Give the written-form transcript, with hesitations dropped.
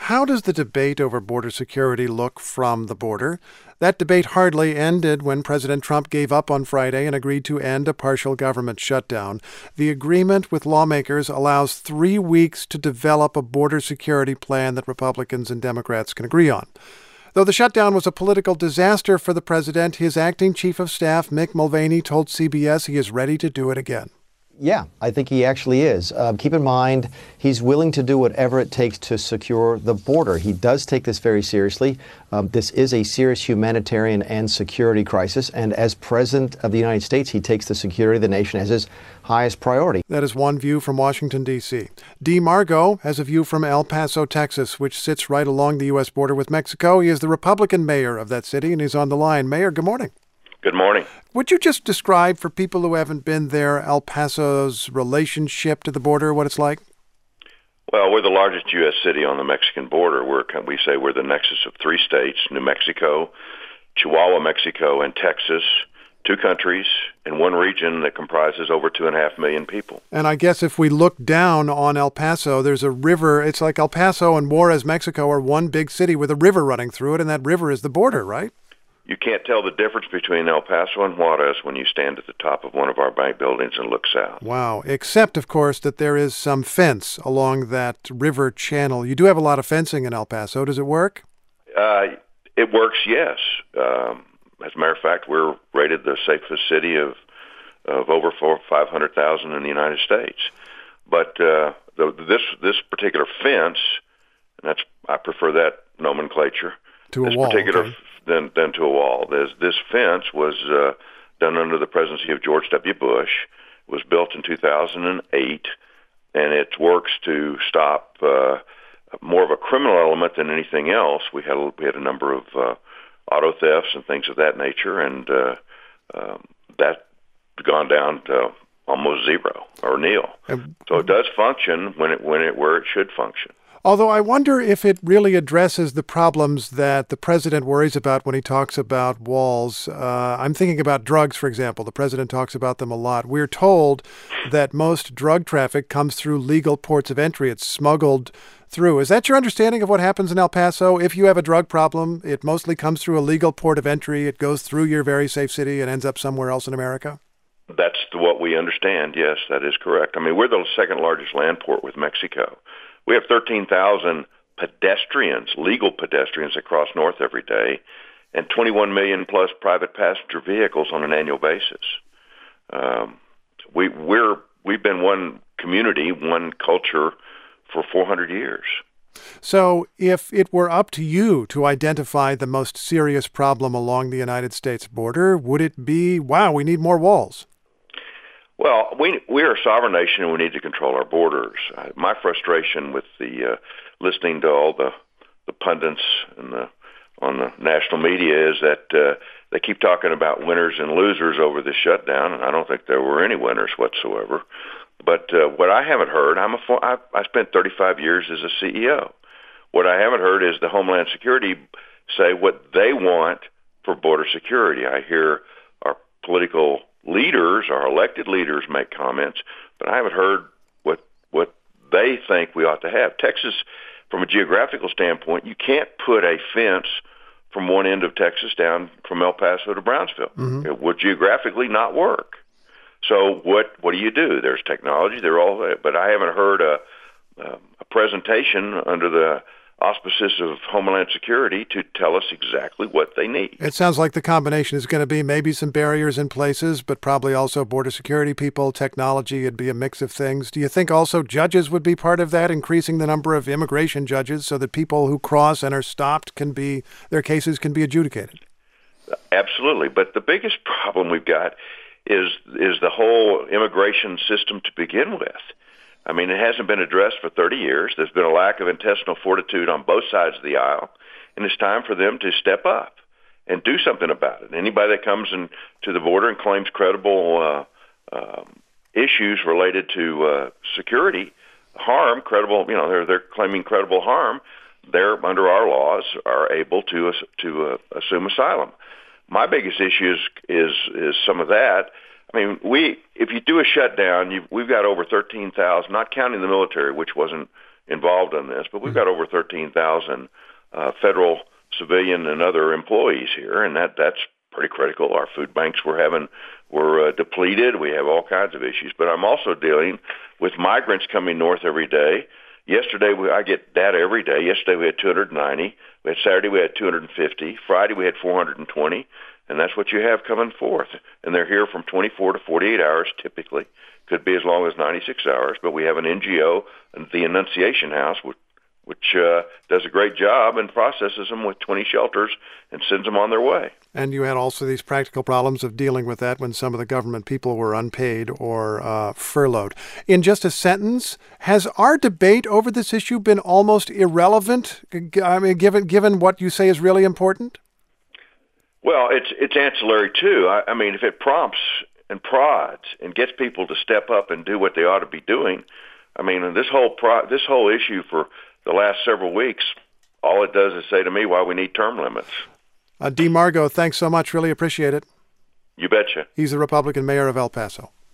How does the debate over border security look from the border? That debate hardly ended when President Trump gave up on Friday and agreed to end a partial government shutdown. The agreement with lawmakers allows 3 weeks to develop a border security plan that Republicans and Democrats can agree on. Though the shutdown was a political disaster for the president, his acting chief of staff, Mick Mulvaney, told CBS he is ready to do it again. Yeah, I think he actually is. Keep in mind, he's willing to do whatever it takes to secure the border. He does take this very seriously. This is a serious humanitarian and security crisis. And as president of the United States, he takes the security of the nation as his highest priority. That is one view from Washington, D.C. Dee Margo has a view from El Paso, Texas, which sits right along the U.S. border with Mexico. He is the Republican mayor of that city, and he's on the line. Mayor, good morning. Good morning. Would you just describe for people who haven't been there El Paso's relationship to the border, what it's like? Well, we're the largest U.S. city on the Mexican border. We say we're the nexus of 3 states, New Mexico, Chihuahua, Mexico, and Texas, 2 countries in one region that comprises over 2.5 million people. And I guess if we look down on El Paso, there's a river. It's like El Paso and Juarez, Mexico are one big city with a river running through it, and that river is the border, right? You can't tell the difference between El Paso and Juarez when you stand at the top of one of our bank buildings and look south. Wow. Except, of course, that there is some fence along that river channel. You do have a lot of fencing in El Paso. Does it work? It works, yes. As a matter of fact, we're rated the safest city of over 500,000 in the United States. But this particular fence, and I prefer that nomenclature. To a wall, okay. Than to a wall. This fence was done under the presidency of George W. Bush. It was built in 2008, and it works to stop more of a criminal element than anything else. We had a number of auto thefts and things of that nature, and that's gone down to almost zero or nil. So it does function where it should function. Although I wonder if it really addresses the problems that the president worries about when he talks about walls. I'm thinking about drugs, for example. The president talks about them a lot. We're told that most drug traffic comes through legal ports of entry. It's smuggled through. Is that your understanding of what happens in El Paso? If you have a drug problem, it mostly comes through a legal port of entry. It goes through your very safe city and ends up somewhere else in America? That's what we understand. Yes, that is correct. I mean, we're the second largest land port with Mexico. We have 13,000 pedestrians, legal pedestrians, that cross north every day, and 21 million plus private passenger vehicles on an annual basis. We've been one community, one culture for 400 years. So if it were up to you to identify the most serious problem along the United States border, would it be, wow, we need more walls? Well, we're a sovereign nation and we need to control our borders. My frustration with the listening to all the pundits and on the national media is that they keep talking about winners and losers over the shutdown, and I don't think there were any winners whatsoever. But what I haven't heard, I spent 35 years as a CEO. What I haven't heard is the Homeland Security say what they want for border security. I hear our political leaders, our elected leaders, make comments, but I haven't heard what they think we ought to have. Texas, from a geographical standpoint, you can't put a fence from one end of Texas down from El Paso to Brownsville. Mm-hmm. It would geographically not work. So what do you do? There's technology, but I haven't heard a presentation under the auspices of Homeland Security to tell us exactly what they need. It sounds like the combination is going to be maybe some barriers in places, but probably also border security people, technology. It'd be a mix of things. Do you think also judges would be part of that, increasing the number of immigration judges so that people who cross and are stopped their cases can be adjudicated? Absolutely. But the biggest problem we've got is the whole immigration system to begin with. I mean, it hasn't been addressed for 30 years. There's been a lack of intestinal fortitude on both sides of the aisle, and it's time for them to step up and do something about it. Anybody that comes to the border and claims credible issues related to security harm, they're claiming credible harm, they're, under our laws, are able to assume asylum. My biggest issue is some of that. I mean, if you do a shutdown, we've got over 13,000, not counting the military, which wasn't involved in this, but we've got over 13,000 federal, civilian, and other employees here, and that's pretty critical. Our food banks were depleted. We have all kinds of issues, but I'm also dealing with migrants coming north every day. Yesterday, I get data every day. Yesterday, we had 290. Saturday, we had 250. Friday, we had 420. And that's what you have coming forth. And they're here from 24 to 48 hours typically. Could be as long as 96 hours. But we have an NGO, the Annunciation House, which does a great job and processes them with 20 shelters and sends them on their way. And you had also these practical problems of dealing with that when some of the government people were unpaid or furloughed. In just a sentence, has our debate over this issue been almost irrelevant, I mean, given what you say is really important? Well, it's ancillary, too. I mean, if it prompts and prods and gets people to step up and do what they ought to be doing, I mean, this whole issue for the last several weeks, all it does is say to me why we need term limits. Dee Margo, thanks so much. Really appreciate it. You betcha. He's the Republican mayor of El Paso.